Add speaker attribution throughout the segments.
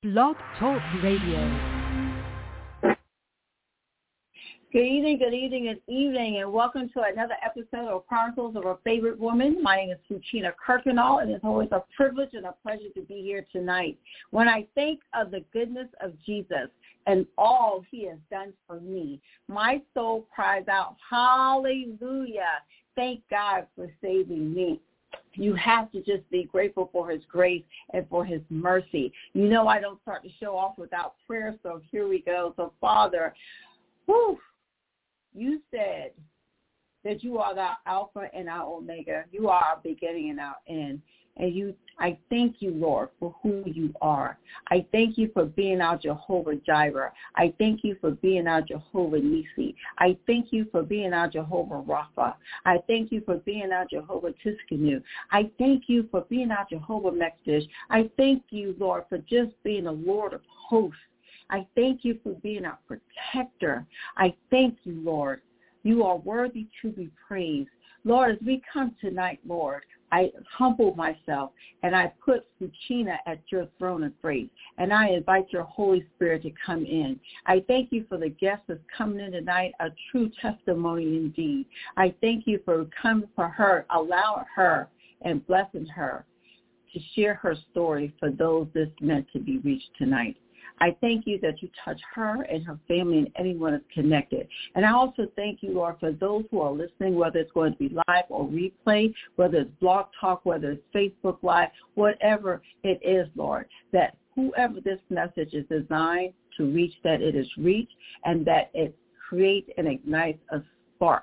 Speaker 1: Blog Talk Radio.
Speaker 2: Good evening, and welcome to another episode of Chronicles of a Favorite Woman. My name is Fuchina Kirkendall, and it's always a privilege and a pleasure to be here tonight. When I think of the goodness of Jesus and all he has done for me, my soul cries out, hallelujah, thank God for saving me. You have to just be grateful for his grace and for his mercy. You know I don't start the show off without prayer, so here we go. So, Father, you said that you are the Alpha and our Omega. You are our beginning and our end. And I thank you, Lord, for who you are. I thank you for being our Jehovah Jireh. I thank you for being our Jehovah Nissi. I thank you for being our Jehovah Rapha. I thank you for being our Jehovah Tiskanu. I thank you for being our Jehovah Mekdesh. I thank you, Lord, for just being the Lord of hosts. I thank you for being our protector. I thank you, Lord. You are worthy to be praised. Lord, as we come tonight, Lord, I humble myself and I put Fuchina at your throne of grace, and I invite your Holy Spirit to come in. I thank you for the guest that's coming in tonight, a true testimony indeed. I thank you for coming for her, allowing her and blessing her to share her story for those this meant to be reached tonight. I thank you that you touch her and her family and anyone that's connected. And I also thank you, Lord, for those who are listening, whether it's going to be live or replay, whether it's Blog Talk, whether it's Facebook Live, whatever it is, Lord, that whoever this message is designed to reach, that it is reached and that it creates and ignites a spark.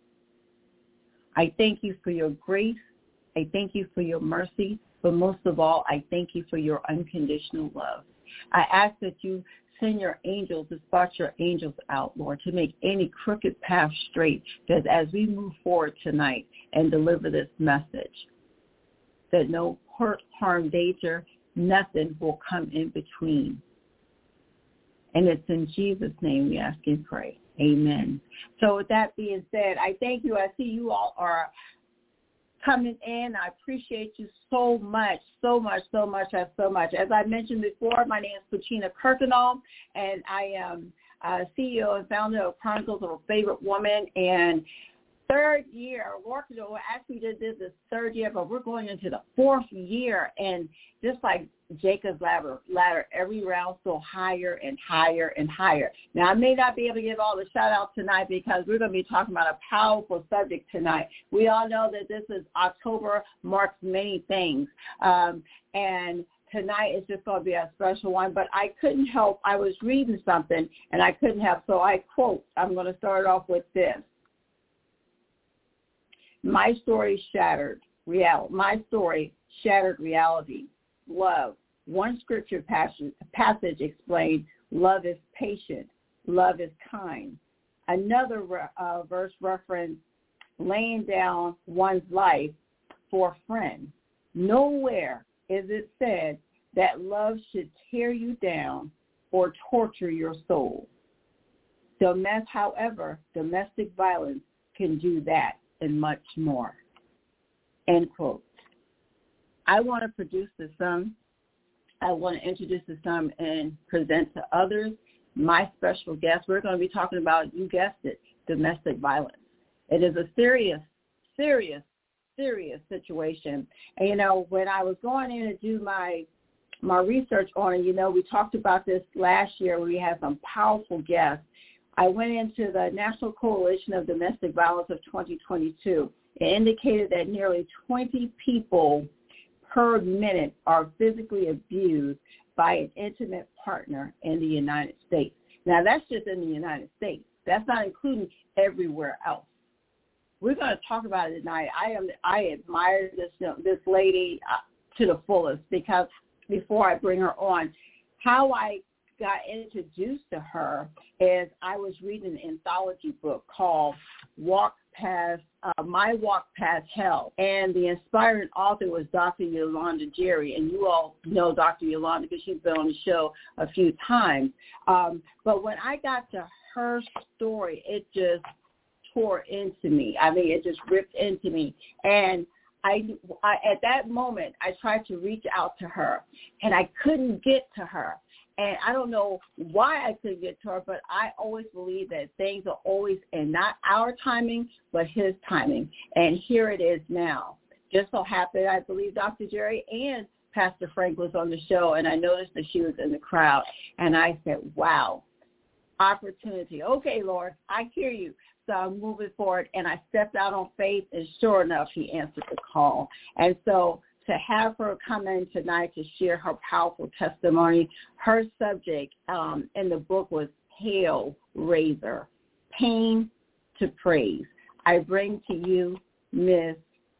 Speaker 2: I thank you for your grace. I thank you for your mercy. But most of all, I thank you for your unconditional love. I ask that you send your angels, dispatch your angels out, Lord, to make any crooked path straight, that as we move forward tonight and deliver this message, that no hurt, harm, danger, nothing will come in between. And it's in Jesus' name we ask and pray. Amen. So with that being said, I thank you. I see you all are coming in. I appreciate you so much. As I mentioned before, my name is Fuchina Kirkendall, and I am CEO and founder of Chronicles of a Favorite Woman. And third year, actually did this third year, but we're going into the fourth year. And just like Jacob's ladder, every round so higher and higher and higher. Now, I may not be able to give all the shout-outs tonight because we're going to be talking about a powerful subject tonight. We all know that this is October, marks many things. And tonight is just going to be a special one. But I couldn't help. I was reading something, and I couldn't help. So I quote. I'm going to start off with this. My story shattered reality. My story shattered reality. Love. One scripture passage explained, love is patient, love is kind. Another verse referenced laying down one's life for a friend. Nowhere is it said that love should tear you down or torture your soul. However, domestic violence can do that and much more. End quote. I want to produce the sum. I want to introduce the sum and present to others my special guest. We're going to be talking about, you guessed it, domestic violence. It is a serious situation. And, when I was going in to do my research on it, we talked about this last year where we had some powerful guests. I went into the National Coalition of Domestic Violence of 2022. It indicated that nearly 20 people per minute are physically abused by an intimate partner in the United States. Now, that's just in the United States. That's not including everywhere else. We're going to talk about it tonight. I admire this lady to the fullest, because before I bring her on, how I got introduced to her is I was reading an anthology book called My Walk Past Hell, and the inspiring author was Dr. Yolanda Jerry, and you all know Dr. Yolanda because she's been on the show a few times. But when I got to her story, it just tore into me. I mean, it just ripped into me. And I at that moment, I tried to reach out to her, and I couldn't get to her. And I don't know why I couldn't get to her, but I always believe that things are always in not our timing, but his timing. And here it is now. Just so happened, I believe Dr. Jerry and Pastor Frank was on the show, and I noticed that she was in the crowd. And I said, wow, opportunity. Okay, Lord, I hear you. So I'm moving forward, and I stepped out on faith, and sure enough, he answered the call. And so to have her come in tonight to share her powerful testimony, her subject in the book was Hail Raiser, Pain to Praise. I bring to you Miss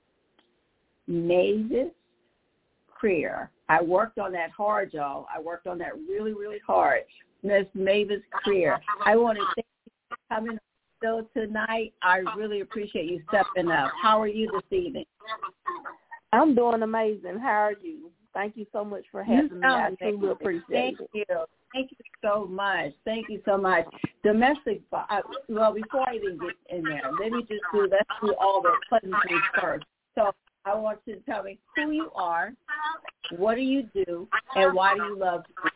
Speaker 2: Mavis Creer. I worked on that hard, y'all. I worked on that really, really hard. Miss Mavis Creer. I want to thank you for coming on the show tonight. I really appreciate you stepping up. How are you this evening?
Speaker 3: I'm doing amazing. How are you? Thank you so much for having me. I truly appreciate it.
Speaker 2: Thank you. Thank you so much. Thank you so much. Domestic, well, before I even get in there, let's do all the pleasantries first. So I want you to tell me who you are, what do you do, and why do you love music?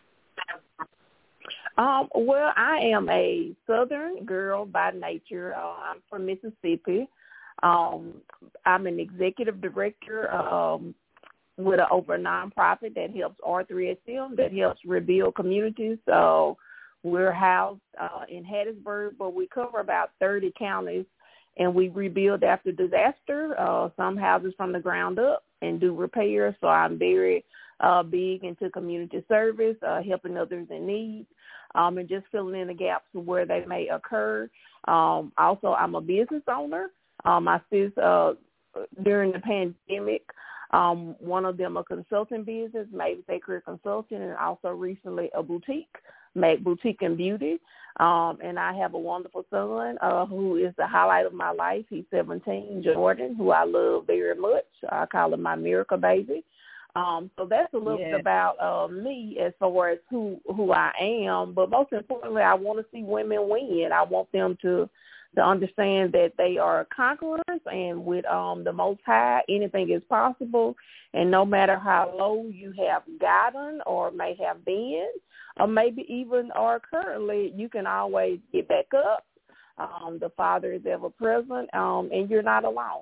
Speaker 3: Well, I am a Southern girl by nature. I'm from Mississippi. I'm an executive director with over a nonprofit that helps R3SM, that helps rebuild communities. So we're housed in Hattiesburg, but we cover about 30 counties, and we rebuild after disaster, some houses from the ground up, and do repairs. So I'm very big into community service, helping others in need, and just filling in the gaps where they may occur. Also, I'm a business owner. I assist during the pandemic. One of them a consulting business, Mavis Career Consulting, and also recently a boutique, Mac Boutique and Beauty. And I have a wonderful son who is the highlight of my life. He's 17, Jordan, who I love very much. I call him my miracle baby. So that's a little bit about me as far as who I am. But most importantly, I want to see women win. I want them to understand that they are conquerors, and with the Most High, anything is possible. And no matter how low you have gotten or may have been, or maybe even are currently, you can always get back up. The Father is ever present, and you're not alone.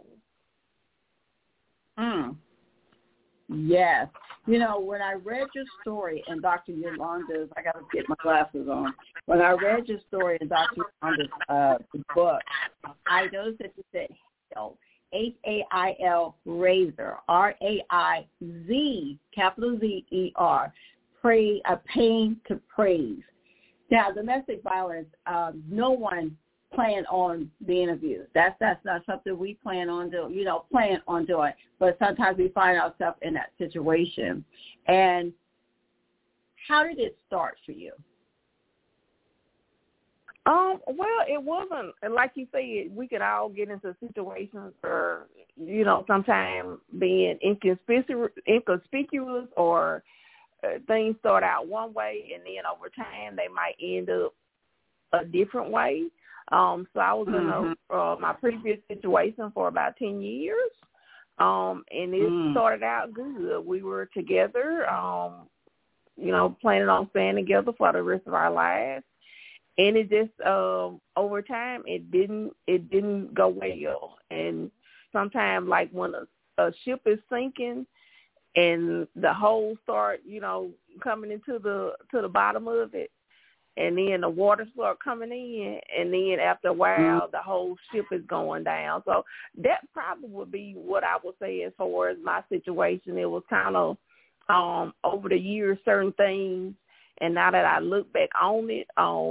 Speaker 2: Yes. You know, when I read your story in Dr. Yolanda's, I got to get my glasses on. When I read your story in Dr. Yolanda's book, I noticed that you said Hail, Hail, Raiser, R-A-I-Z, capital Z-E-R, pain to praise. Now, domestic violence, no one planned on being abused. That's not something we plan on doing. But sometimes we find ourselves in that situation. And how did it start for you?
Speaker 3: Well, it wasn't, like you said, we could all get into situations where, sometimes being inconspicuous or things start out one way, and then over time they might end up a different way. So I was in my previous situation for about 10 years, and it started out good. We were together, planning on staying together for the rest of our lives. And it just over time it didn't go well. And sometimes, like when a ship is sinking and the holes start, coming into the bottom of it, and then the water start coming in, and then after a while the whole ship is going down. So that probably would be what I would say as far as my situation. It was kind of over the years certain things. And now that I look back on it,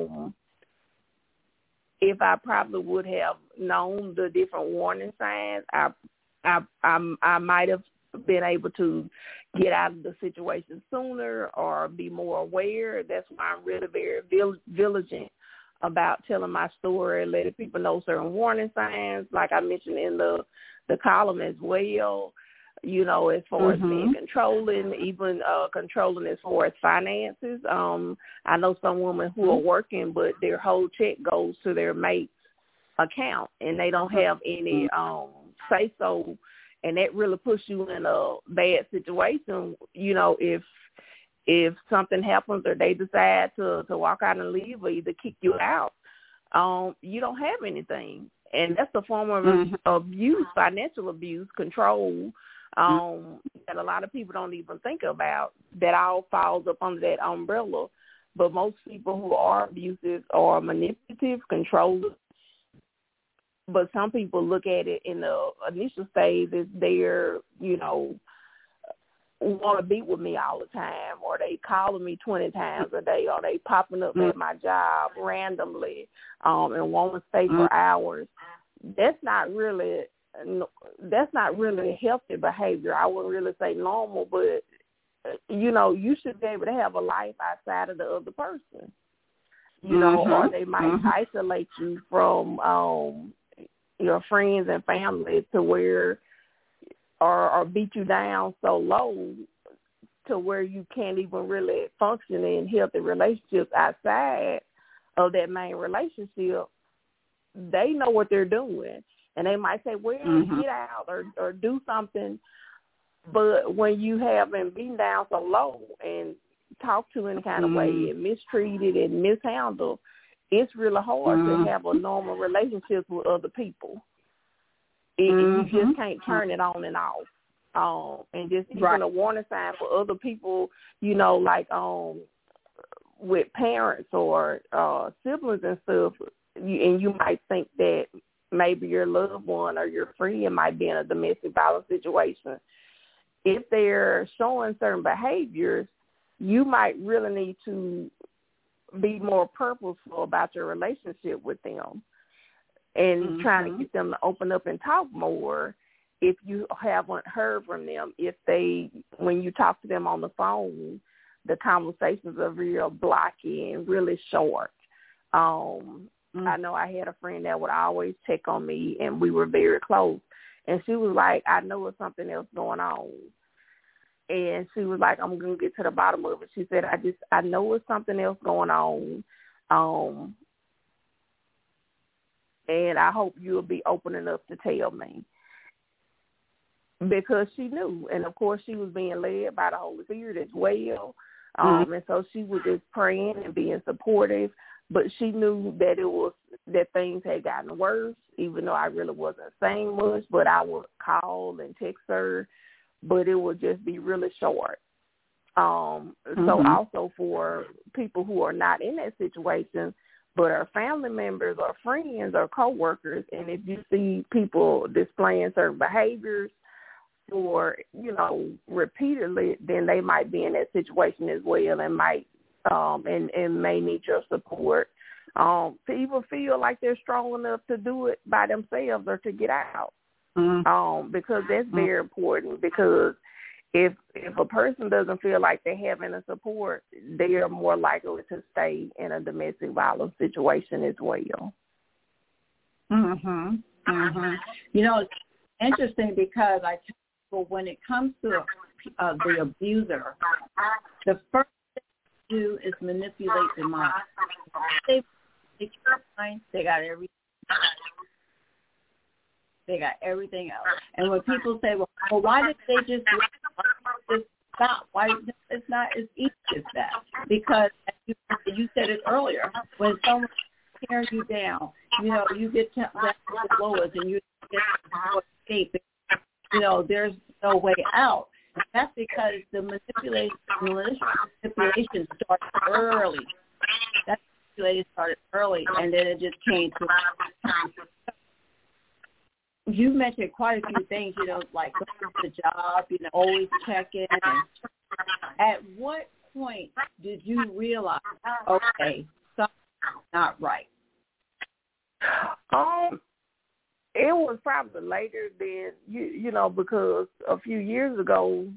Speaker 3: if I probably would have known the different warning signs, I might have been able to get out of the situation sooner or be more aware. That's why I'm really very vigilant about telling my story, letting people know certain warning signs, like I mentioned in the column as well. As far as being controlling, even controlling as far as finances. I know some women who are working, but their whole check goes to their mate's account, and they don't have any say-so, and that really puts you in a bad situation, if if something happens or they decide to walk out and leave or either kick you out, you don't have anything. And that's a form of abuse, financial abuse, control, that a lot of people don't even think about. That all falls up under that umbrella. But most people who are abusive are manipulative, controlling. But some people look at it in the initial stage as they're, want to be with me all the time, or they calling me 20 times a day, or they popping up at my job randomly and want to stay for hours. That's not really healthy behavior. I wouldn't really say normal, but you should be able to have a life outside of the other person. Or they might isolate you from your friends and family to where, or beat you down so low to where you can't even really function in healthy relationships outside of that main relationship. They know what they're doing, and they might say, well, get out or do something. But when you have been beaten down so low and talked to in kind of way and mistreated and mishandled, it's really hard to have a normal relationship with other people. You just can't turn it on and off. And just even a warning sign for other people, like with parents or siblings and stuff, and you might think that maybe your loved one or your friend might be in a domestic violence situation. If they're showing certain behaviors, you might really need to be more purposeful about your relationship with them and trying to get them to open up and talk more if you haven't heard from them. If when you talk to them on the phone, the conversations are real blocky and really short. I know I had a friend that would always check on me, and we were very close. And she was like, I know there's something else going on. And she was like, I'm going to get to the bottom of it. She said, I know there's something else going on. And I hope you'll be open enough to tell me. Because she knew. And, of course, she was being led by the Holy Spirit as well. And so she was just praying and being supportive. But she knew that things had gotten worse, even though I really wasn't saying much. But I would call and text her, but it would just be really short. So also for people who are not in that situation, but are family members or friends or coworkers, and if you see people displaying certain behaviors or, repeatedly, then they might be in that situation as well and might and may need your support to even feel like they're strong enough to do it by themselves or to get out. Because that's very important, because if a person doesn't feel like they have any support, they are more likely to stay in a domestic violence situation as well.
Speaker 2: It's interesting because I tell people when it comes to the abuser, the first do is manipulate the mind. They got everything. They got everything else. And when people say, well, why did they just stop? Why? It's not as easy as that. Because you said it earlier, when someone tears you down, you get down to the lowest and you get to escape. There's no way out. That's because the manipulation started early. That manipulation started early, and then it just came to. You mentioned quite a few things, like the job, always check in. At what point did you realize, okay, something's not right?
Speaker 3: It was probably later than, because a few years ago,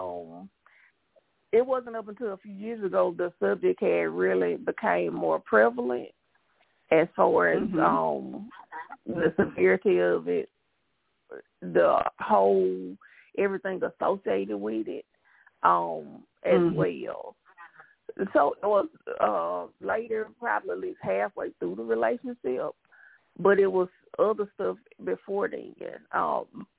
Speaker 3: it wasn't up until a few years ago the subject had really became more prevalent as far as the severity of it, the whole, everything associated with it as well. So it was later, probably at least halfway through the relationship, but it was other stuff before then.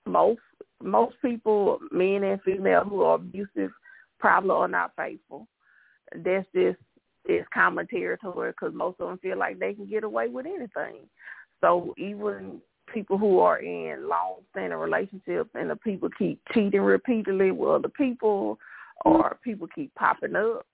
Speaker 3: Most people, men and female who are abusive, probably are not faithful. that's just it's common territory because most of them feel like they can get away with anything. So even people who are in long-standing relationships and the people keep cheating repeatedly with other people or people keep popping up,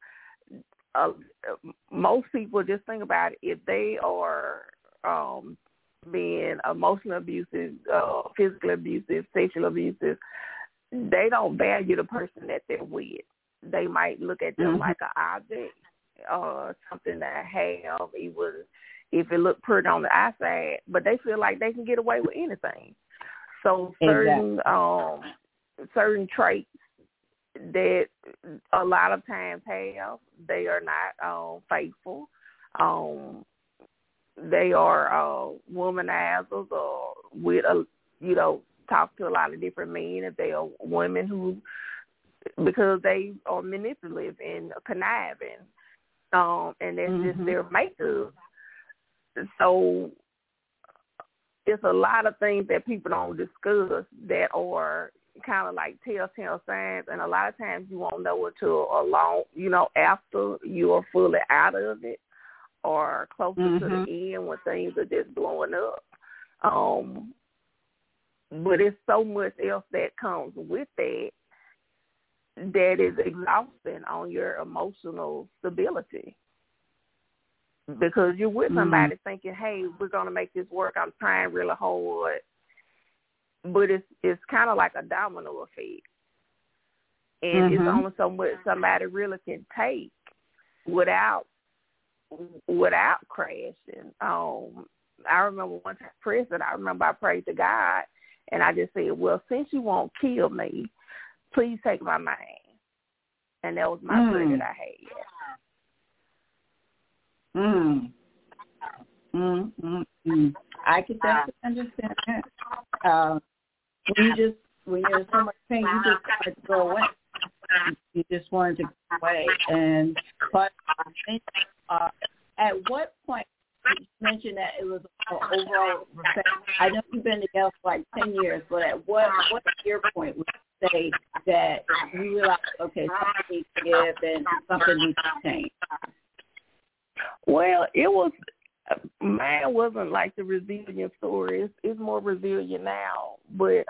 Speaker 3: most people just think about it. If they are being emotionally abusive, physically abusive, sexually abusive, they don't value the person that they're with. They might look at them like an object or something that have, even if it looked pretty on the outside, but they feel like they can get away with anything. So certain traits that a lot of times have, they are not faithful. They are womanizers or with talk to a lot of different men. If they are women who, because they are manipulative and conniving, and that's just their makeup. So it's a lot of things that people don't discuss that are kind of like telltale signs, and a lot of times you won't know until after you are fully out of it or closer to the end when things are just blowing up. But it's so much else that comes with that is exhausting on your emotional stability. Because you're with somebody thinking, hey, we're going to make this work. I'm trying really hard. But it's kind of like a domino effect. And it's only so much somebody really can take without crashing. I remember one time prison, I prayed to God, and I just said, well, since you won't kill me, please take my mind. And that was my prayer that I had.
Speaker 2: I can definitely understand that. When you're in so much pain, you just wanted to go away. You just wanted to go away. But at what point, you mentioned that it was an overall respect. I know you've been together for like 10 years, but at what year point would you say that you realized, okay, something needs to give and something needs to change?
Speaker 3: Well, mine wasn't like the resilient story. It's more resilient now. But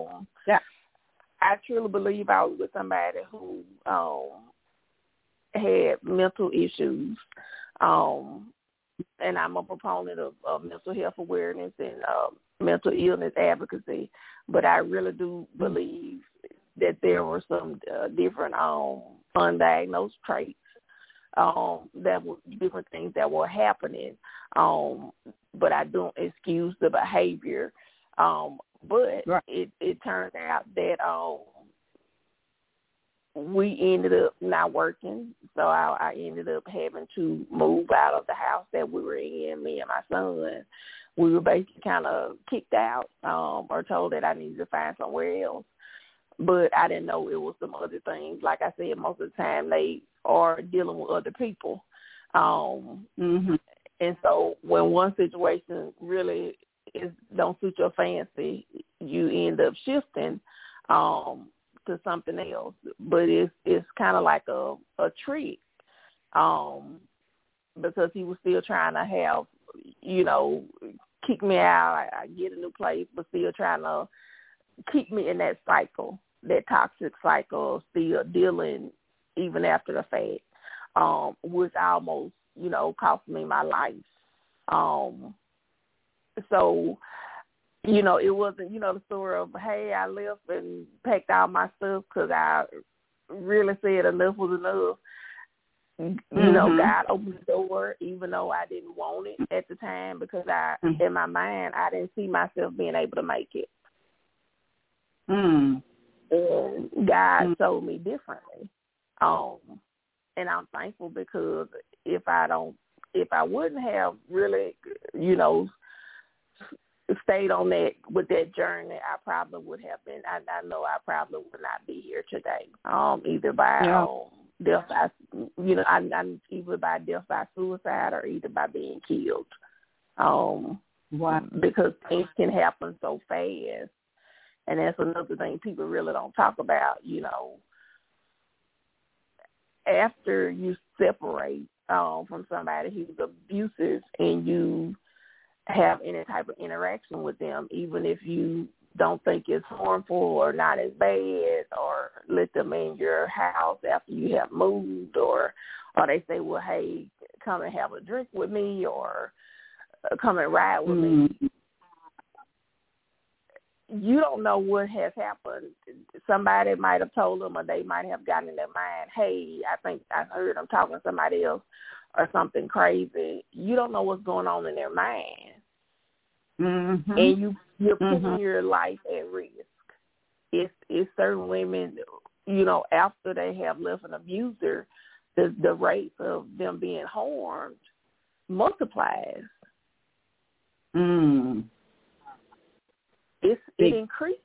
Speaker 3: I truly believe I was with somebody who had mental issues. And I'm a proponent of mental health awareness and mental illness advocacy. But I really do believe that there were some different undiagnosed traits. That were different things that were happening, but I don't excuse the behavior. But it turned out that we ended up not working, so I ended up having to move out of the house that we were in, me and my son. We were basically kind of kicked out or told that I needed to find somewhere else. But I didn't know it was some other things. Like I said, most of the time they are dealing with other people. And so when one situation really don't suit your fancy, you end up shifting to something else. But it's kind of like a trick because he was still trying to have, kick me out. I get a new place, but still trying to keep me in that cycle, that toxic cycle, still dealing even after the fact, which almost, cost me my life. So, it wasn't, the story of, hey, I left and packed all my stuff because I really said enough was enough. God opened the door, even though I didn't want it at the time because in my mind, I didn't see myself being able to make it. And God told me differently. And I'm thankful because if I wouldn't have really, stayed on that with that journey, I probably would have been. I know I probably would not be here today. Either by death by, I'm either by death by suicide or either by being killed. Because things can happen so fast, and that's another thing people really don't talk about. after you separate from somebody who's abusive and you have any type of interaction with them, even if you don't think it's harmful or not as bad, or let them in your house after you have moved, or they say, well, hey, come and have a drink with me, or come and ride with me. You don't know what has happened. Somebody might have told them, or they might have gotten in their mind, hey, I think I heard them talking to somebody else or something crazy. You don't know what's going on in their mind.
Speaker 2: Mm-hmm.
Speaker 3: And you're putting your life at risk. It's certain women, after they have left an abuser, the rates of them being harmed multiplies. It increases.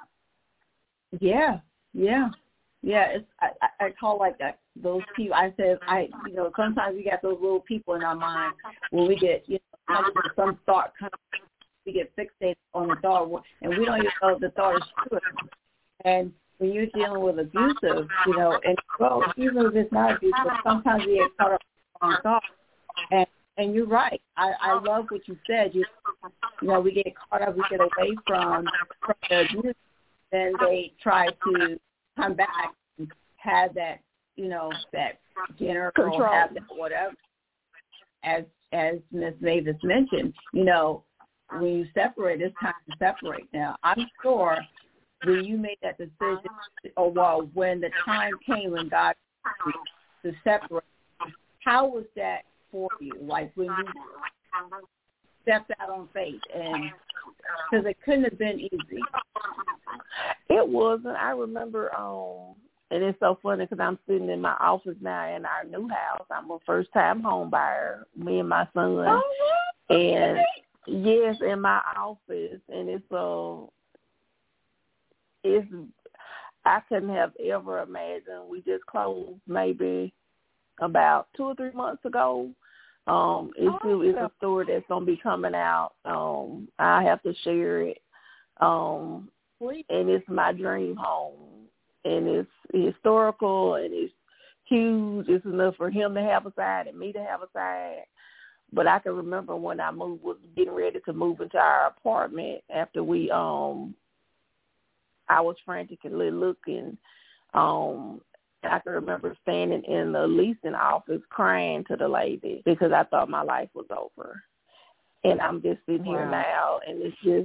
Speaker 2: Yeah. It's I call like that those people. I said sometimes we got those little people in our mind when we get some thought comes, we get fixated on the thought, and we don't even know if the thought is true. And when you're dealing with abusive, and even if it's not abusive, sometimes we get caught up on thought. And you're right. I love what you said. We get caught up, we get away from the abuse, then they try to come back and have that, that dinner
Speaker 3: control,
Speaker 2: or have that whatever. As Ms. Mavis mentioned, when you separate, it's time to separate. Now, I'm sure when you made that decision, when the time came when God to separate, how was that for you? Like when you stepped out on faith, and because it couldn't have been easy.
Speaker 3: It wasn't. I remember, and it's so funny because I'm sitting in my office now in our new house. I'm a first-time home buyer, me and my son. And yes, in my office, and I couldn't have ever imagined. We just closed maybe about 2 or 3 months ago. It's a story that's gonna be coming out. I have to share it. And it's my dream home, and it's historical, and it's huge. It's enough for him to have a side and me to have a side. But I can remember when I was getting ready to move into our apartment after we, I was frantically looking. I can remember standing in the leasing office crying to the lady because I thought my life was over. And I'm just sitting here now, and it's just,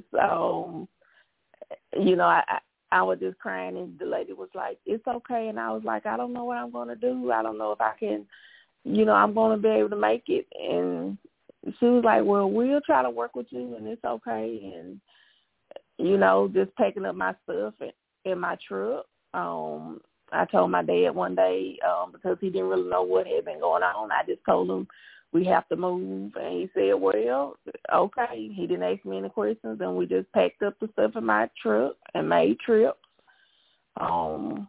Speaker 3: I was just crying, and the lady was like, it's okay. And I was like, I don't know what I'm going to do. I don't know if I can, I'm going to be able to make it. And she was like, well, we'll try to work with you, and it's okay. And, just packing up my stuff in my truck. I told my dad one day, because he didn't really know what had been going on, I just told him we have to move. And he said, well, okay. He didn't ask me any questions, and we just packed up the stuff in my truck and made trips and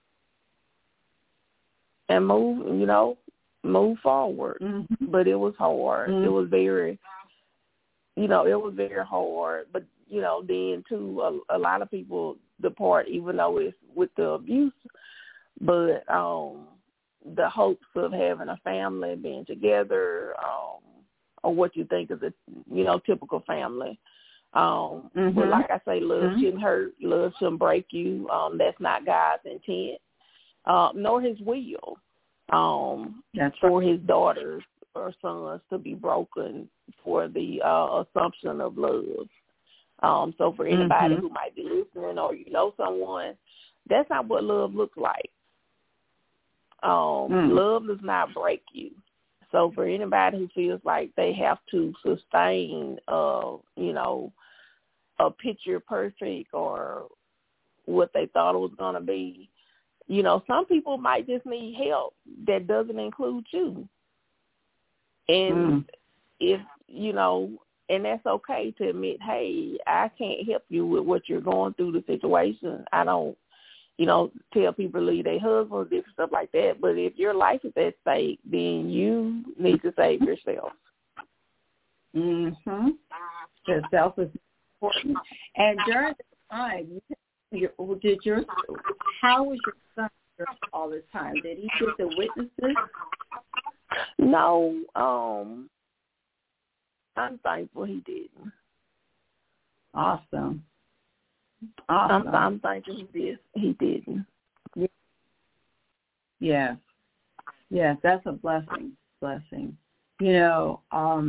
Speaker 3: move forward. Mm-hmm. But it was hard. Mm-hmm. It was very, it was very hard. But, then, too, a lot of people depart, even though it's with the abuse. But the hopes of having a family, being together, or what you think is a, typical family. But like I say, love shouldn't hurt. Love shouldn't break you. That's not God's intent, nor his will for his daughters or sons to be broken for the assumption of love. So for anybody who might be listening, or someone, that's not what love looks like. Love does not break you. So for anybody who feels like they have to sustain, a picture perfect or what they thought it was going to be, some people might just need help that doesn't include you. And if, and that's okay to admit, hey, I can't help you with what you're going through, the situation. I don't, tell people to leave their husbands, different stuff like that. But if your life is at stake, then you need to save yourself.
Speaker 2: Yourself is important. And during the time, how was your son all this time? Did he get the witnesses?
Speaker 3: No, I'm thankful he didn't.
Speaker 2: Awesome.
Speaker 3: I'm thankful he didn't.
Speaker 2: Yeah. Yes, that's a blessing. You know,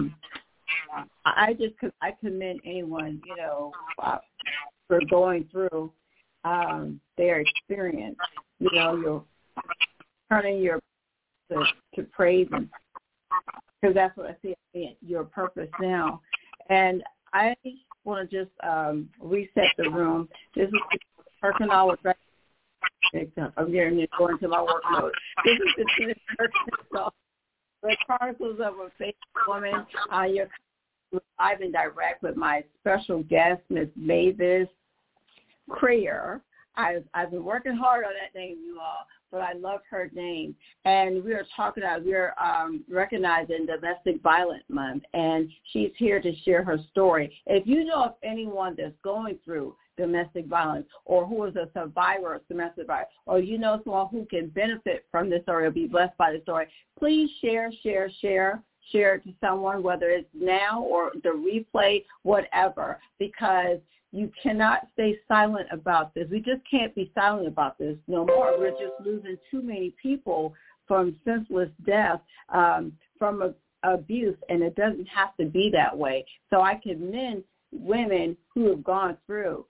Speaker 2: I commend anyone, you know, for going through their experience. You know, you're turning to praise, because that's what I see your purpose now. And I want to just reset the room. This is the person I was I'm getting going to my work mode. This is the person. The Chronicles of a Faithful Woman. You're live and direct with my special guest, Miss Mavis Creer. I've been working hard on that name, you all, but I love her name. And we're recognizing Domestic Violence Month, and she's here to share her story. If you know of anyone that's going through domestic violence, or who is a survivor of domestic violence, or you know someone who can benefit from this story or be blessed by the story, please share it to someone, whether it's now or the replay, whatever, because you cannot stay silent about this. We just can't be silent about this no more. We're just losing too many people from senseless death, from abuse, and it doesn't have to be that way. So I commend women who have gone through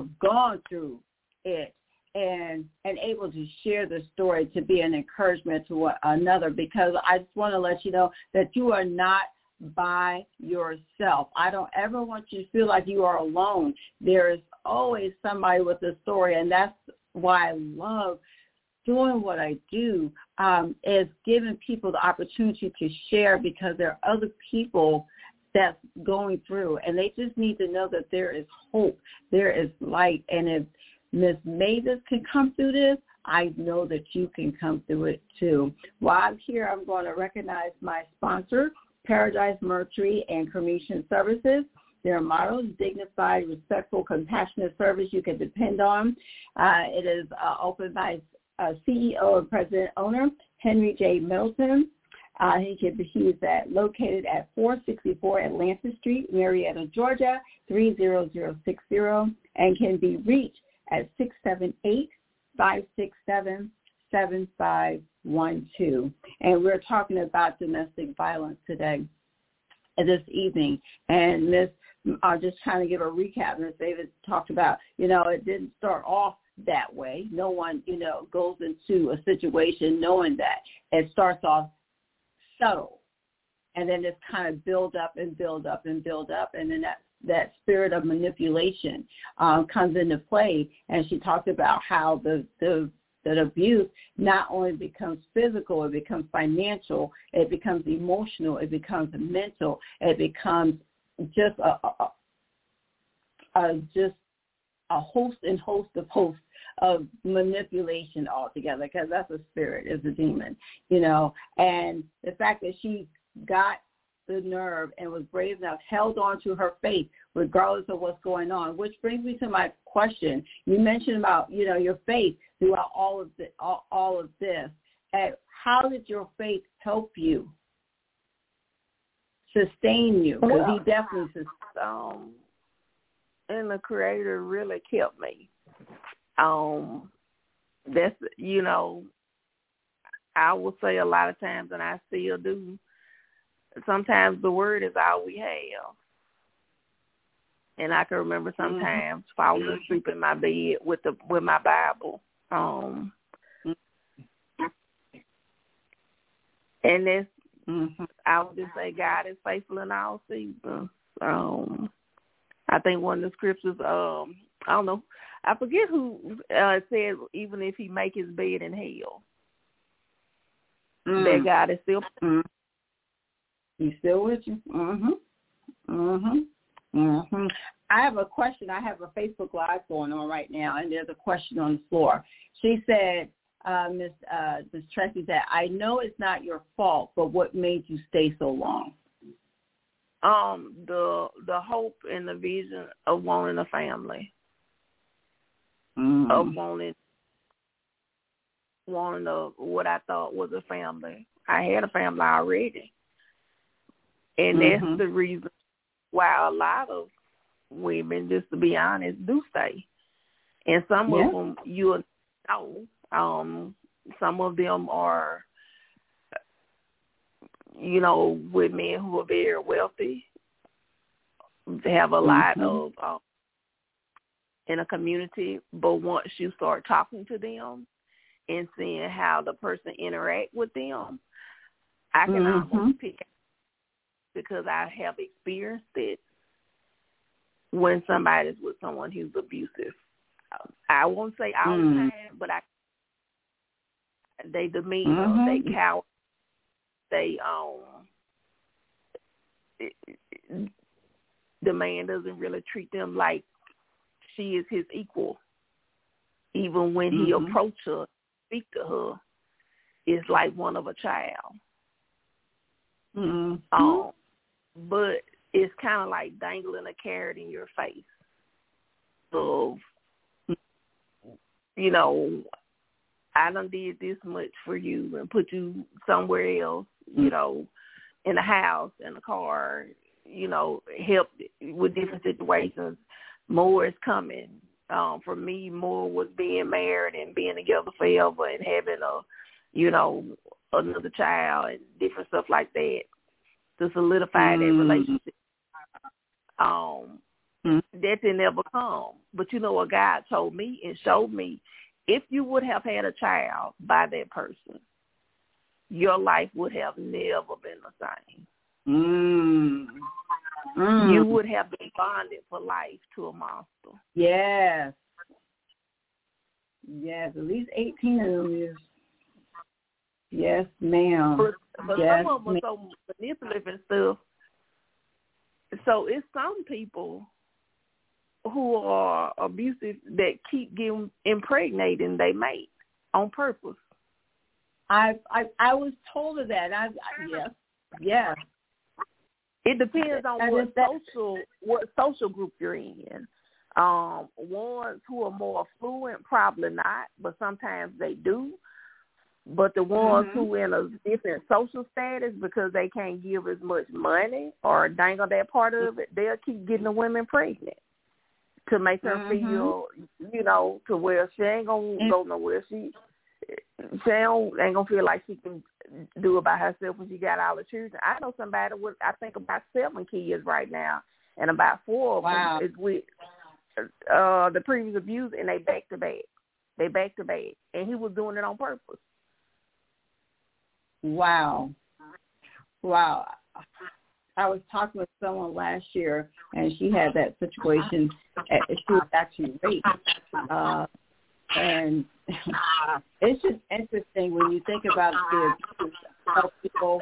Speaker 2: it and able to share the story to be an encouragement to one another, because I just want to let you know that you are not by yourself. I don't ever want you to feel like you are alone. There is always somebody with a story, and that's why I love doing what I do, is giving people the opportunity to share, because there are other people that's going through, and they just need to know that there is hope, there is light. And if Miss Mavis can come through this, I know that you can come through it too. While I'm here, I'm going to recognize my sponsor, Paradise Mercury and Cremation Services. Their motto is dignified, respectful, compassionate service you can depend on. It is opened by CEO and president owner Henry J. Middleton. He's located at 464 Atlanta Street, Marietta, Georgia, 30060, and can be reached at 678-567-7512. And we're talking about domestic violence today, this evening. And Ms. Just trying to give a recap. Ms. David talked about, it didn't start off that way. No one, goes into a situation knowing that. It starts off subtle, and then it's kind of build up, and then that spirit of manipulation comes into play. And she talked about how that abuse not only becomes physical, it becomes financial, it becomes emotional, it becomes mental, it becomes just a host of manipulation altogether, because that's a spirit, is a demon, and the fact that she got the nerve and was brave enough, held on to her faith regardless of what's going on, which brings me to my question. You mentioned about, your faith throughout all of this. And how did your faith help you, sustain you? Because he definitely sustained.
Speaker 3: And the Creator really kept me. That's, I will say a lot of times, and I still do, sometimes the word is all we have. And I can remember sometimes falling asleep in my bed with my Bible. And that's, I would just say God is faithful in all seasons. I think one of the scriptures, I don't know, I forget who said, even if he make his bed in hell, that God is still.
Speaker 2: He's still with you. I have a question. I have a Facebook Live going on right now, and there's a question on the floor. She said, Miss Tracy said, I know it's not your fault, but what made you stay so long?
Speaker 3: The hope and the vision of wanting a family, of wanting wanting what I thought was a family. I had a family already. And that's the reason why a lot of women, just to be honest, do stay. And some of them, you'll know, some of them are, you know, with men who are very wealthy. They have a lot of in a community, but once you start talking to them and seeing how the person interact with them, I can almost pick out, because I have experienced it, when somebody's with someone who's abusive. I won't say all the time, but they demean, they cower, they the man doesn't really treat them like she is his equal. Even when he approach her, speak to her, it's like one of a child. But it's kind of like dangling a carrot in your face of, you know, I done did this much for you and put you somewhere else, you know, in a house, in a car, you know, help with different situations. More is coming. For me, more was being married and being together forever and having you know, another child and different stuff like that to solidify that relationship. That didn't ever come. But you know what God told me and showed me? If you would have had a child by that person, your life would have never been the same. You would have been bonded for life to a monster.
Speaker 2: Yes. Yes, at least 18 of them years. Yes, ma'am.
Speaker 3: But some of them are so manipulative and stuff. So it's some people who are abusive that keep getting impregnating they mate on purpose.
Speaker 2: I was told of that. Yes.
Speaker 3: It depends on what social group you're in. Ones who are more affluent, probably not, but sometimes they do. But the ones who in a different social status, because they can't give as much money or dangle that part of it, they'll keep getting the women pregnant to make her feel, you know, to where she ain't going to go nowhere. She ain't going to feel like she can do it by herself when she got all the children. I know somebody with, I think, about 7 kids right now, and about 4 of them is with the previous abuse, and they back to back. And he was doing it on purpose. Wow.
Speaker 2: I was talking with someone last year, and she had that situation. She was actually raped. And it's just interesting when you think about the abuse of people.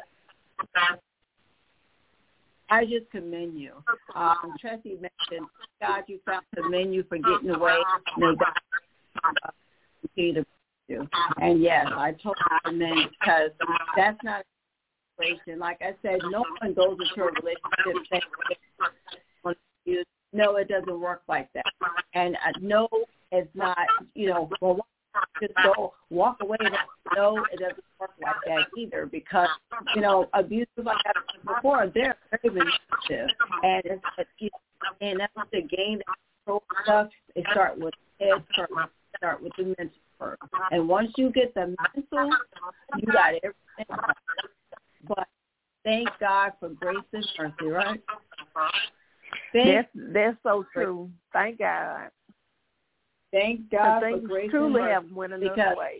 Speaker 2: I just commend you. Tracy mentioned, God, you found the menu for getting away, and they got continue to do. And yes, I totally commend, because that's not a situation. Like I said, no one goes into a relationship saying, no, it doesn't work like that. And no, it's not, you know, well, just go walk away. No, it doesn't work like that either, because, you know, abuse, like I said before, they're very manipulative. And and that's the game that control stuff. They start with head first, start with the mental first. And once you get the mental, you got everything. But thank God for grace and mercy, right?
Speaker 3: That's so true. Thank God.
Speaker 2: Thank God for grace and mercy.
Speaker 3: Truly have went another way.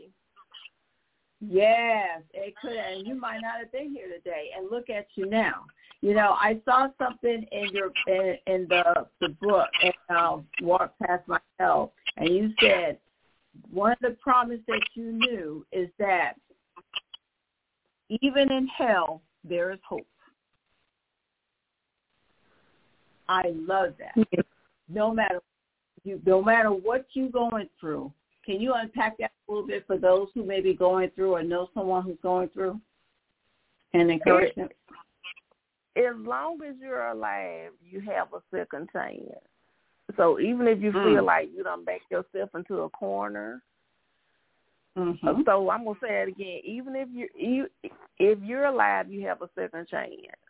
Speaker 2: Yes, it could, and you might not have been here today. And look at you now. You know, I saw something in the book, and I'll walk past myself, and you said one of the promises that you knew is that even in hell there is hope. I love that. No matter what you're going through. Can you unpack that a little bit for those who may be going through or know someone who's going through, and encourage them?
Speaker 3: As long as you're alive, you have a second chance. So even if you feel like you done backed yourself into a corner,
Speaker 2: Mm-hmm.
Speaker 3: So I'm gonna say it again. Even if you're alive, you have a second chance,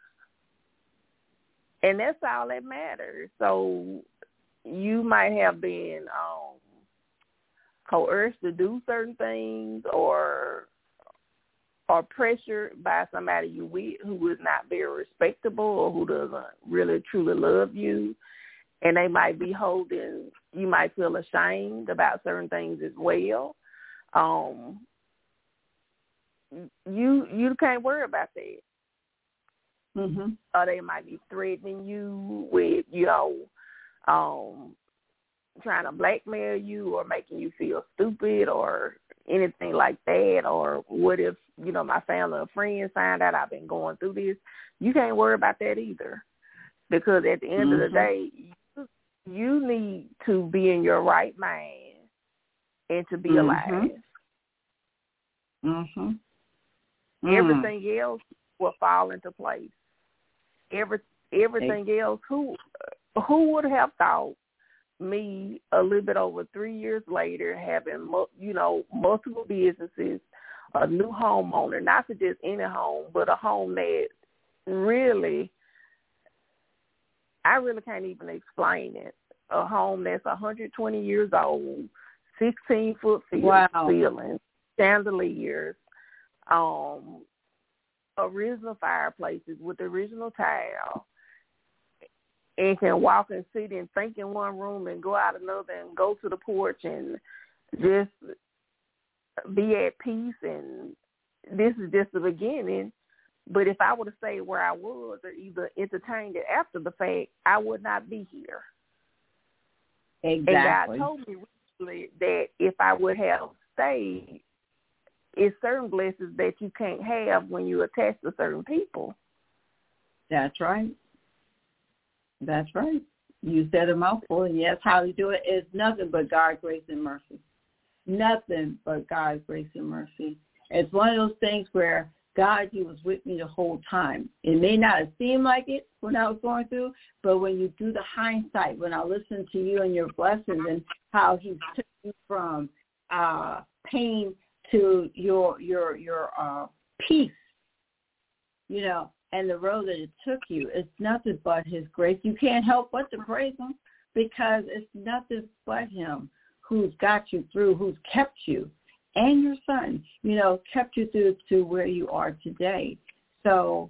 Speaker 3: and that's all that matters. So you might have been coerced to do certain things, or pressured by somebody you with who is not very respectable or who doesn't really truly love you, and they might be holding. You might feel ashamed about certain things as well. You can't worry about that.
Speaker 2: Mm-hmm.
Speaker 3: Or they might be threatening you with, trying to blackmail you or making you feel stupid or anything like that. Or what if, my family or friends find out I've been going through this? You can't worry about that either, because at the end of the day, you need to be in your right mind and to be alive.
Speaker 2: Mm-hmm.
Speaker 3: Everything else will fall into place. Everything else. Who would have thought me a little bit over 3 years later having multiple businesses, a new homeowner, not to just any home, but a home that really, I really can't even explain it. A home that's 120 years old, 16-foot ceilings, chandeliers, original fireplaces with original tile, and can walk and sit and think in one room and go out another and go to the porch and just be at peace. And this is just the beginning. But if I were to say where I was or either entertained it after the fact, I would not be here.
Speaker 2: Exactly.
Speaker 3: And God told me recently that if I would have stayed, it's certain blessings that you can't have when you attach to certain people.
Speaker 2: That's right. That's right. You said a mouthful, and yes, how you do it is nothing but God's grace and mercy. Nothing but God's grace and mercy. It's one of those things where God, you was with me the whole time. It may not have seemed like it when I was going through, but when you do the hindsight, when I listen to you and your blessings and how he took you from pain to your peace, and the road that it took you, it's nothing but his grace. You can't help but to praise him, because it's nothing but him who's got you through, who's kept you, and your son, kept you through to where you are today. So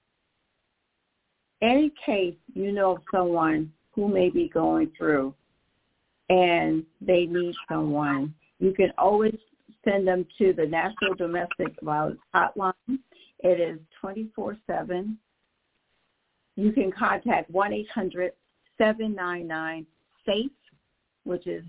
Speaker 2: any case, of someone who may be going through and they need someone, you can always send them to the National Domestic Violence Hotline. It is 24/7. You can contact 1-800-799-SAFE, which is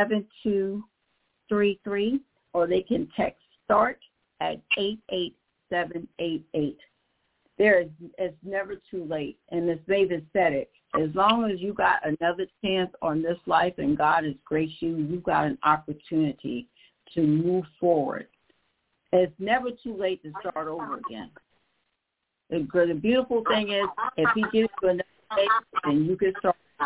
Speaker 2: 7233, or they can text START at 88788. It's never too late. And Ms. Davis said it. As long as you got another chance on this life and God has graced you, you've got an opportunity to move forward. It's never too late to start over again. The beautiful thing is, if he gives you another chance, then you can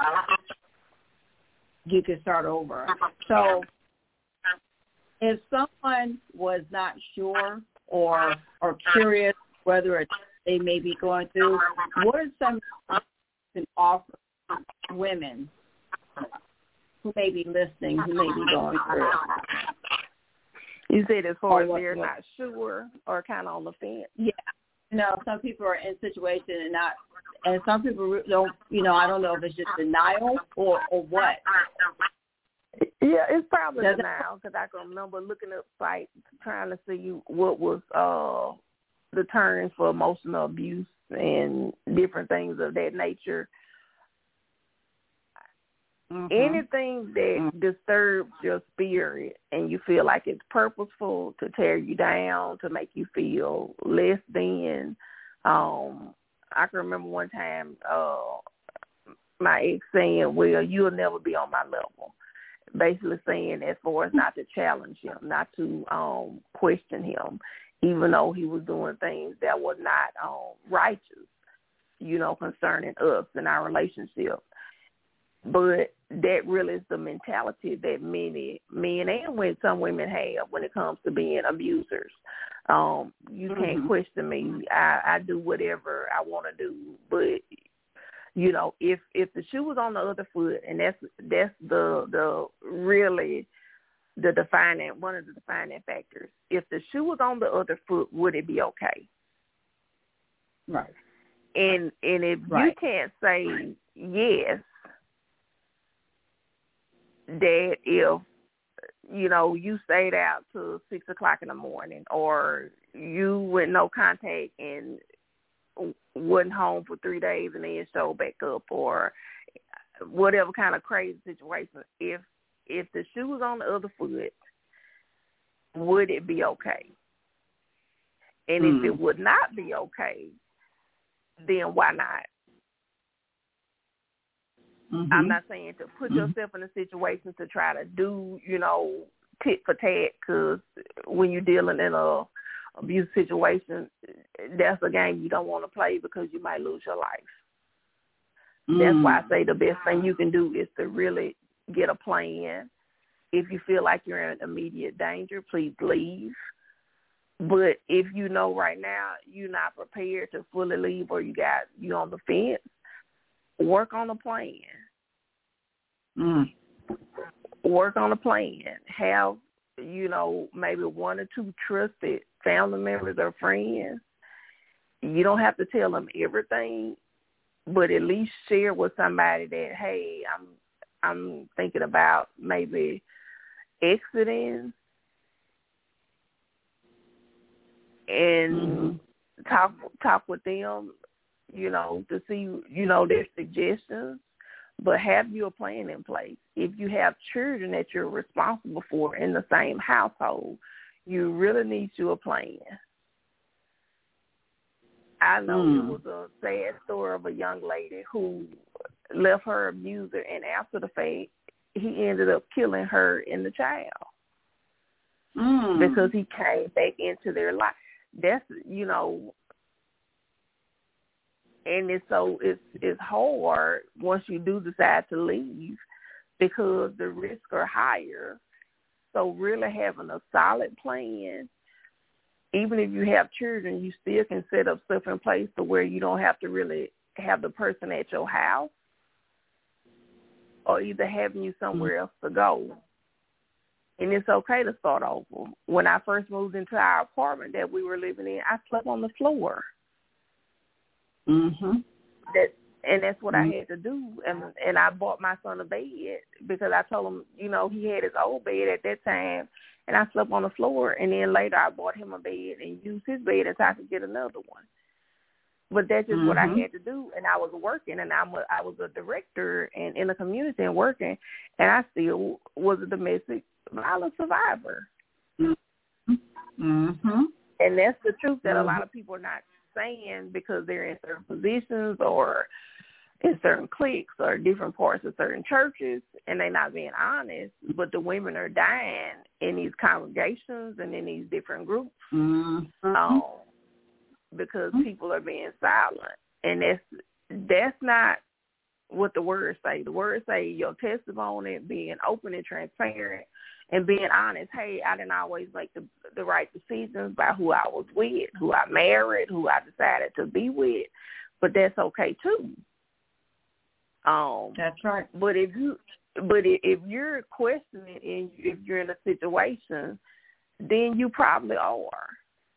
Speaker 2: start over. So if someone was not sure or curious whether they may be going through, what are some you can offer women who may be listening, who may be going through?
Speaker 3: You said as far as they're not sure or kind of on the fence.
Speaker 2: Yeah. Some people are in situation and some people don't, I don't know if it's just denial or what.
Speaker 3: Yeah, it's probably denial, because I can remember looking up sites trying to see what was the terms for emotional abuse and different things of that nature. Mm-hmm. Anything that disturbs your spirit and you feel like it's purposeful to tear you down, to make you feel less than. I can remember one time my ex saying, well, you'll never be on my level. Basically saying as far as not to challenge him, not to question him, even though he was doing things that were not righteous, concerning us and our relationship. But that really is the mentality that many men and some women have when it comes to being abusers. You can't question me. I do whatever I want to do, but you know, if the shoe was on the other foot, and that's the really the defining, one of the defining factors. If the shoe was on the other foot, would it be okay?
Speaker 2: Right.
Speaker 3: And if you can't say yes, that if, you know, you stayed out till 6 o'clock in the morning, or you with no contact and wasn't home for 3 days and then showed back up, or whatever kind of crazy situation, if the shoe was on the other foot, would it be okay? And if it would not be okay, then why not? I'm not saying to put yourself in a situation to try to do, you know, tit for tat, because when you're dealing in a abuse situation, that's a game you don't want to play, because you might lose your life. That's why I say the best thing you can do is to really get a plan. If you feel like you're in immediate danger, please leave. But if you know right now you're not prepared to fully leave, or you're on the fence, work on a plan. Work on a plan. Have, you know, maybe 1 or 2 trusted family members or friends. You don't have to tell them everything, but at least share with somebody that, hey, I'm thinking about maybe exiting, and talk with them, you know, to see, you know, their suggestions, but have your plan in place. If you have children that you're responsible for in the same household, you really need you a plan. I know it was a sad story of a young lady who left her abuser, and after the fact, he ended up killing her and the child because he came back into their life. That's, you know, and it's hard once you do decide to leave, because the risks are higher. So really having a solid plan, even if you have children, you still can set up stuff in place to where you don't have to really have the person at your house, or either having you somewhere else to go. And it's okay to start over. When I first moved into our apartment that we were living in, I slept on the floor. That's what I had to do. And I bought my son a bed, because I told him, you know, he had his old bed at that time, and I slept on the floor. And then later I bought him a bed and used his bed until I could get another one. But that's just what I had to do. And I was working, and I was a director and in the community and working, and I still was a domestic violence survivor. And that's the truth that a lot of people are not saying, because they're in certain positions or in certain cliques or different parts of certain churches, and they're not being honest. But the women are dying in these congregations and in these different groups because people are being silent. And that's not what the words say. The words say your testimony, being open and transparent, and being honest. Hey, I didn't always make the right decisions by who I was with, who I married, who I decided to be with, but that's okay too.
Speaker 2: That's right.
Speaker 3: But if you're questioning, and if you're in a situation, then you probably are.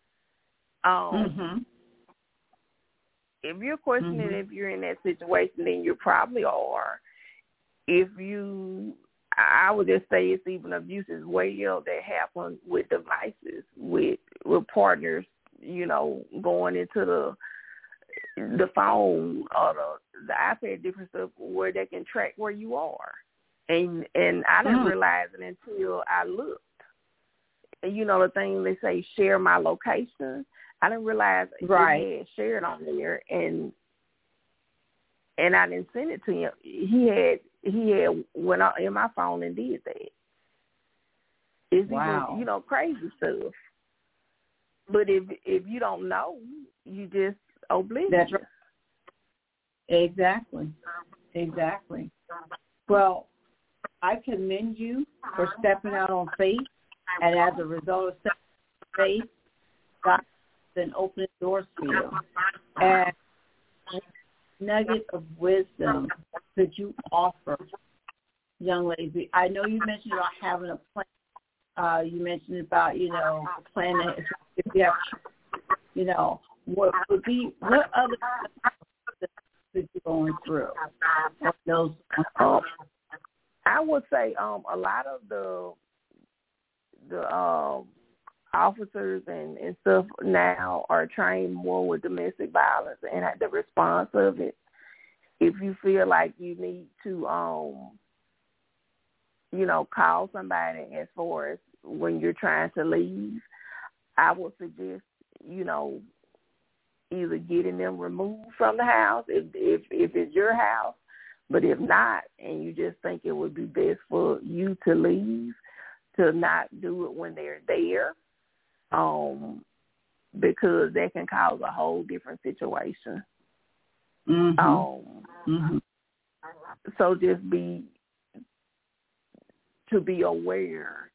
Speaker 3: If you're questioning if you're in that situation, then you probably are. I would just say it's even abuse as well that happens with devices, with partners, you know, going into the phone or the iPad, different stuff where they can track where you are. And I didn't realize it until I looked. You know, the thing they say, share my location. I didn't realize it had shared on there, and I didn't send it to him. He had went out in my phone and did that. It's even, you know, crazy stuff. But if you don't know, you just oblivious.
Speaker 2: That's right. Exactly. Well, I commend you for stepping out on faith, and as a result of stepping out on faith, God has been opening doors for you. And nugget of wisdom that you offer, young ladies. I know you mentioned about having a plan. You mentioned about, a plan if you have, what other that you're going through? Those.
Speaker 3: I would say a lot of the officers and stuff now are trained more with domestic violence and the response of it. If you feel like you need to, call somebody as far as when you're trying to leave, I would suggest, either getting them removed from the house if it's your house, but if not, and you just think it would be best for you to leave, to not do it when they're there. Because that can cause a whole different situation. So just be aware,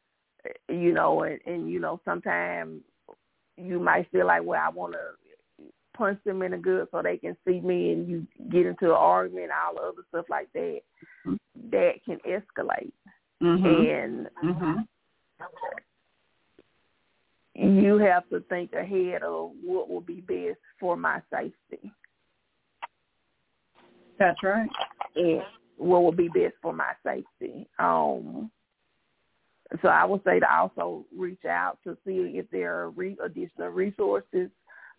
Speaker 3: and sometimes you might feel like, well, I want to punch them in the gut so they can see me, and you get into an argument, all the other stuff like that. That can escalate. And you have to think ahead of what will be best for my safety.
Speaker 2: That's right.
Speaker 3: And what will be best for my safety. So I would say to also reach out to see if there are additional resources.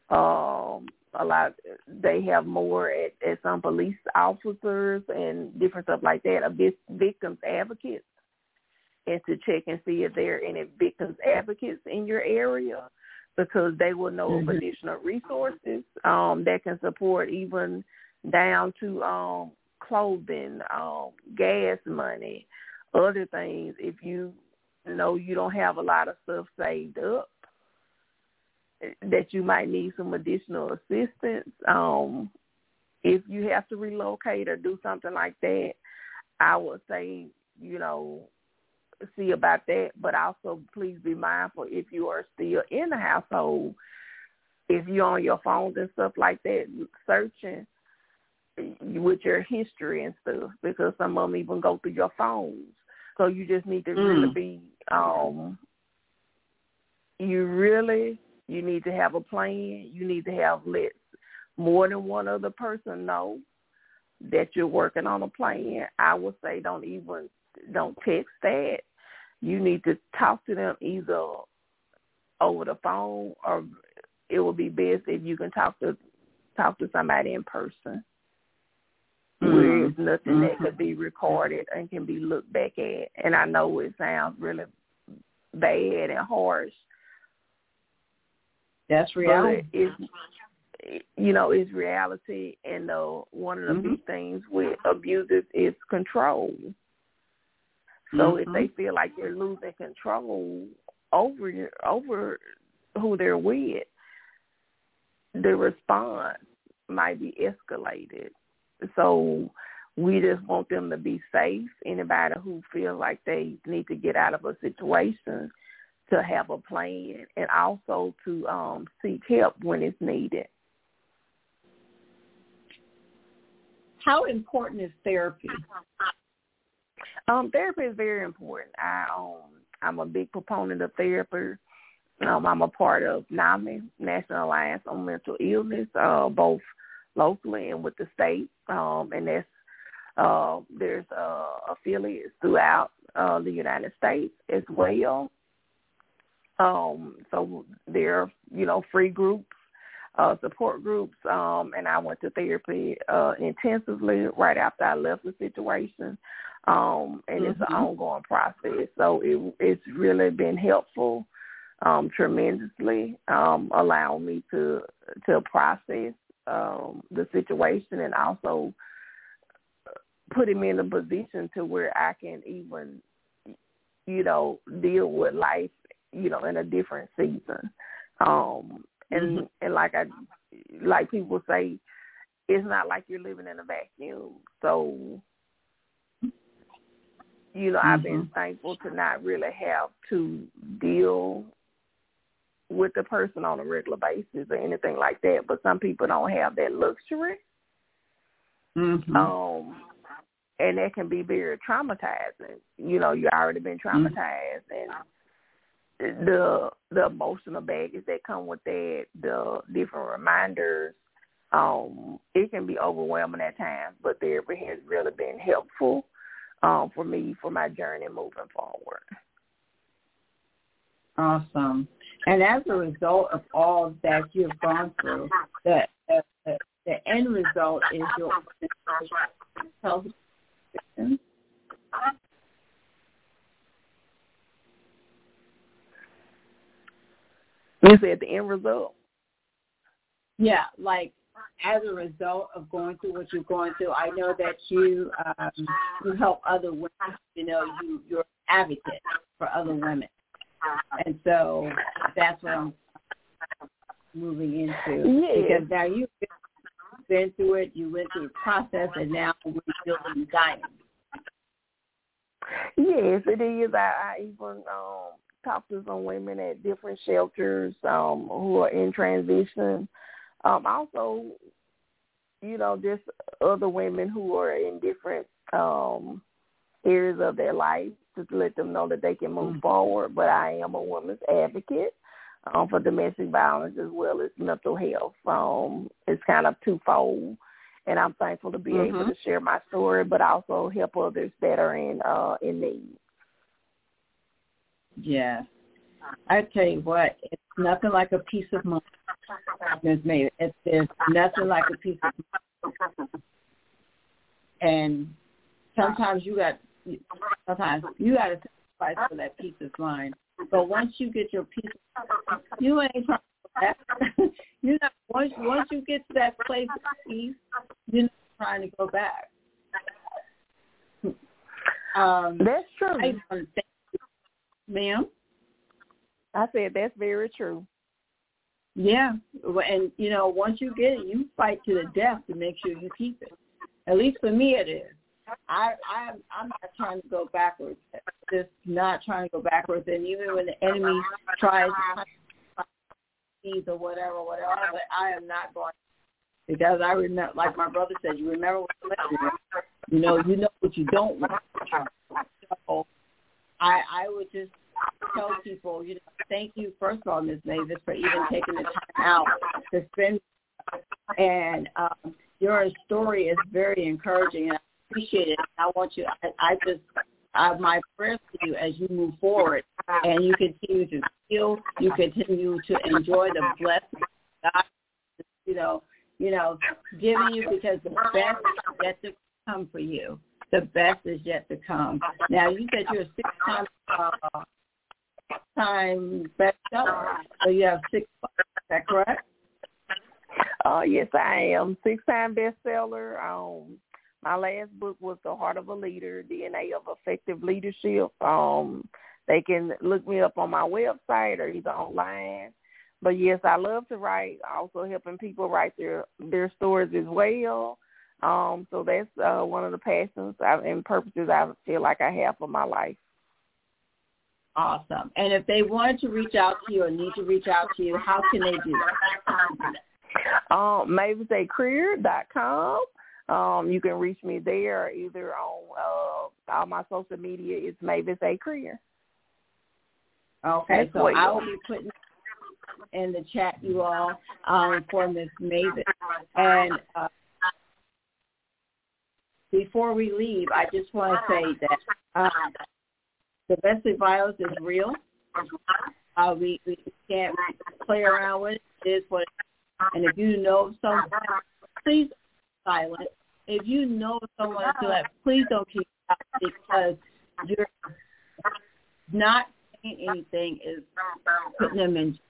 Speaker 3: They have more at some police officers and different stuff like that, victims advocates. And to check and see if there are any victims advocates in your area, because they will know of additional resources that can support even down to clothing, gas money, other things. If you know you don't have a lot of stuff saved up, that you might need some additional assistance. If you have to relocate or do something like that, I would say, see about that, but also please be mindful if you are still in the household, if you're on your phones and stuff like that, searching with your history and stuff, because some of them even go through your phones. So you just need to really be, you need to have a plan. You need to let more than one other person know that you're working on a plan. I would say don't text that. You need to talk to them either over the phone, or it would be best if you can talk to somebody in person, where it's nothing that could be recorded and can be looked back at. And I know it sounds really bad and harsh.
Speaker 2: That's reality.
Speaker 3: It's reality, and one of the big things with abusers is control. So if they feel like they're losing control over who they're with, the response might be escalated. So we just want them to be safe. Anybody who feels like they need to get out of a situation, to have a plan, and also to seek help when it's needed.
Speaker 2: How important is therapy?
Speaker 3: Therapy is very important. I'm a big proponent of therapy. I'm a part of NAMI, National Alliance on Mental Illness, both locally and with the state. And there's affiliates throughout the United States as well. So there are, free groups, support groups, and I went to therapy intensively right after I left the situation. And it's an ongoing process. So it's really been helpful tremendously, allowing me to process the situation, and also putting me in a position to where I can even, deal with life, in a different season. And like people say, it's not like you're living in a vacuum. So I've been thankful to not really have to deal with the person on a regular basis or anything like that. But some people don't have that luxury. And that can be very traumatizing. You've already been traumatized, and the emotional baggage that come with that, the different reminders, it can be overwhelming at times, but therapy has really been helpful for me, for my journey moving forward.
Speaker 2: Awesome. And as a result of all that you've gone through, the end result is your health.
Speaker 3: You said the end result?
Speaker 2: Yeah, like as a result of going through what you're going through, I know that you help other women. You're an advocate for other women. And so that's what I'm moving into.
Speaker 3: Yeah.
Speaker 2: Because now you've been through it, you went through the process, and now we're building diamonds.
Speaker 3: Yes, it is. I even talk to some women at different shelters who are in transition. Also, just other women who are in different areas of their life, to let them know that they can move forward. But I am a woman's advocate for domestic violence as well as mental health. It's kind of twofold, and I'm thankful to be able to share my story, but also help others that are in need.
Speaker 2: Yeah. I tell you what, it's nothing like a piece of mind. There's nothing like a piece of mind. And sometimes you got to sacrifice for that peace of mind. But once you get your peace of mind, you ain't trying to go back. Once you get to that place of peace, you're not trying to go back.
Speaker 3: That's true.
Speaker 2: I want to thank you, ma'am.
Speaker 3: I said that's very true.
Speaker 2: Yeah, and once you get it, you fight to the death to make sure you keep it. At least for me, it is. I'm not trying to go backwards. Just not trying to go backwards. And even when the enemy tries to or whatever, but I am not going. Because I remember, like my brother said, you remember what you know what you don't want. So I would just tell people, thank you, first of all, Ms. Mavis, for even taking the time out to spend. And your story is very encouraging, and I appreciate it. I want you, my prayers for you as you move forward, and you continue to heal, you continue to enjoy the blessings God, giving you, because the best is yet to come for you. The best is yet to come. Now, you said you're a 6-time bestseller, so you have 6 books. Is that correct?
Speaker 3: Yes, I am. 6-time bestseller. My last book was The Heart of a Leader, DNA of Effective Leadership. They can look me up on my website or either online. But, yes, I love to write, also helping people write their stories as well. So that's one of the passions and purposes I feel like I have for my life.
Speaker 2: Awesome. And if they wanted to reach out to you or need to reach out to you, how can they do that? MavisACreer.com. You can reach me there either on all my social media. It's Mavis A. Creer. Okay, so I will be putting in the chat, you all, for Ms. Mavis. And before we leave, I just want to say that domestic violence is real. We can't play around with it. It is what it is. And if you know someone, please be silent. If you know someone to that, please don't keep it out, because you're not saying anything is putting them in,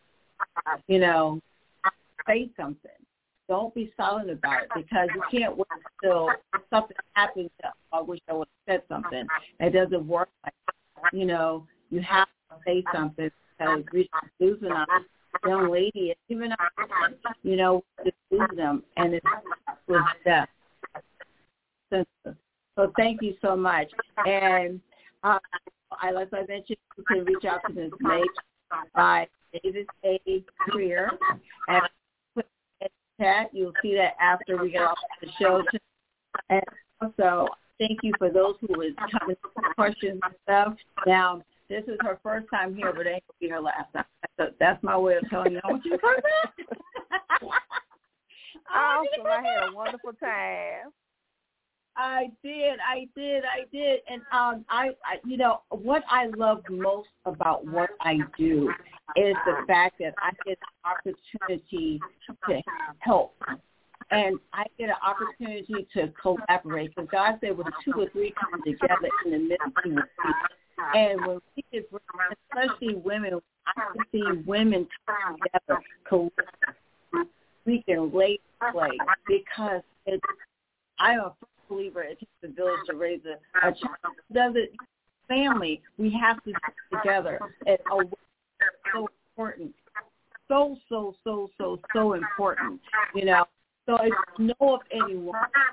Speaker 2: say something. Don't be silent about it, because you can't wait until something happens. I wish I would have said something. It doesn't work like that. You have to say something, because we're losing a young lady, even just losing them, and it was death. So thank you so much. And As I mentioned, you can reach out to Ms. May by Davis A. Career. And put in the chat, you'll see that after we get off the show. And also, thank you for those who was coming with questions and stuff. Now, this is her first time here, but it ain't going to be her last time. So that's my way of telling you I want you to come back.
Speaker 3: Awesome. I had a wonderful time.
Speaker 2: I did. And I what I love most about what I do is the fact that I get an opportunity to help. And I get an opportunity to collaborate. Because God said when 2 or 3 come together in the midst of the people. And when we get, especially women, I can see women come together, we can lay play because I'm a firm believer it takes a village to raise a child. Family, we have to stick together. It's so important. So important, you know. So if you know of anyone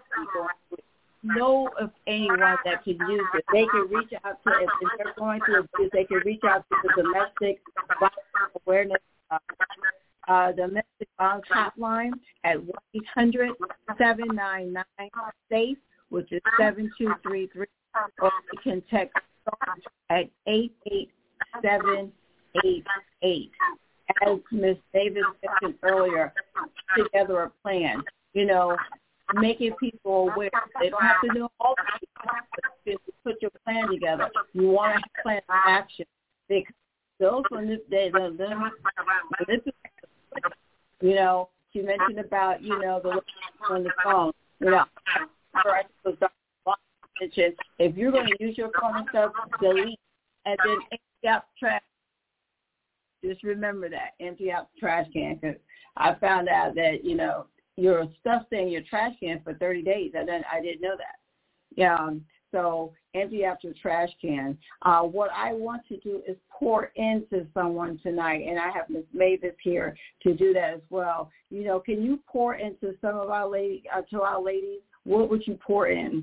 Speaker 2: that can use it, they can reach out to, if they're going to abuse, they can reach out to the domestic violence awareness, domestic violence hotline at 1-800-799-SAFE, which is 7233, or you can text at 88788. As Ms. Davis mentioned earlier, together a plan, you know, making people aware. They don't have to know all the things, but put your plan together. You want to have a plan of action. Because those on this day, you know, she mentioned about, you know, the on the phone, you know, if you're going to use your phone and stuff, delete, and then empty out the trash. Just remember that, empty out the trash can, because I found out that, you know, your stuff stay in your trash can for 30 days. I didn't know that. Yeah. So empty out your trash can. What I want to do is pour into someone tonight, and I have Ms. Mavis here to do that as well. You know, can you pour into some of our ladies? What would you pour in?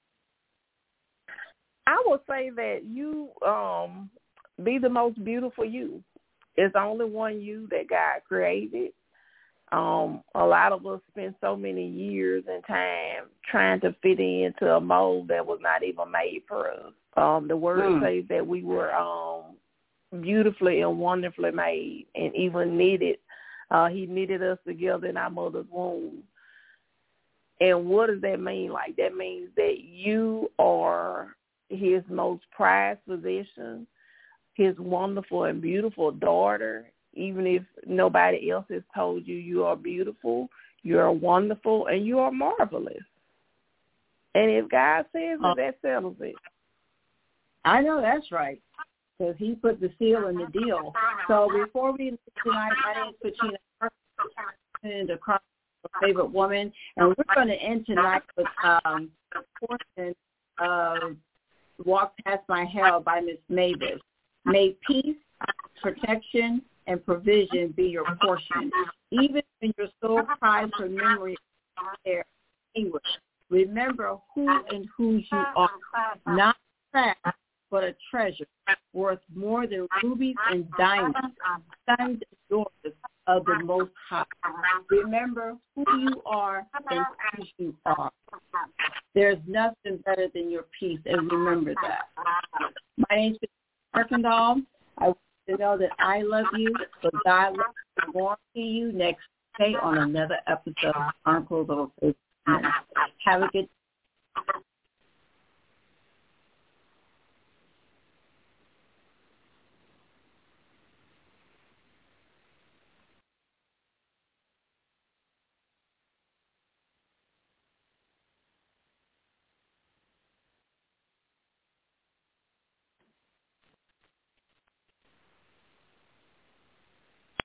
Speaker 3: I would say that you be the most beautiful you. It's only one you that God created. A lot of us spend so many years and time trying to fit into a mold that was not even made for us. The word says that we were beautifully and wonderfully made, and even knitted. He knitted us together in our mother's womb. And what does that mean? Like, that means that you are his most prized possession, his wonderful and beautiful daughter. Even if nobody else has told you you are beautiful, you are wonderful, and you are marvelous. And if God says it, that settles it.
Speaker 2: I know that's right, because he put the seal in the deal. So before we leave tonight, my name is Patina, and the favorite woman, and we're going to end tonight with a portion of Walk Past My Hell by Miss Mavis. May peace, protection, and provision be your portion. Even when your soul cries for memory there, remember who and whose you are. Not trash, but a treasure worth more than rubies and diamonds, sons and daughters of the Most High. Remember who you are and whose you are. There's nothing better than your peace, and remember that. My name is Kirkendall. I want you to know that I love you, but God loves you more. See you next day on another episode of Chronicles of a Faithful Woman. Have a good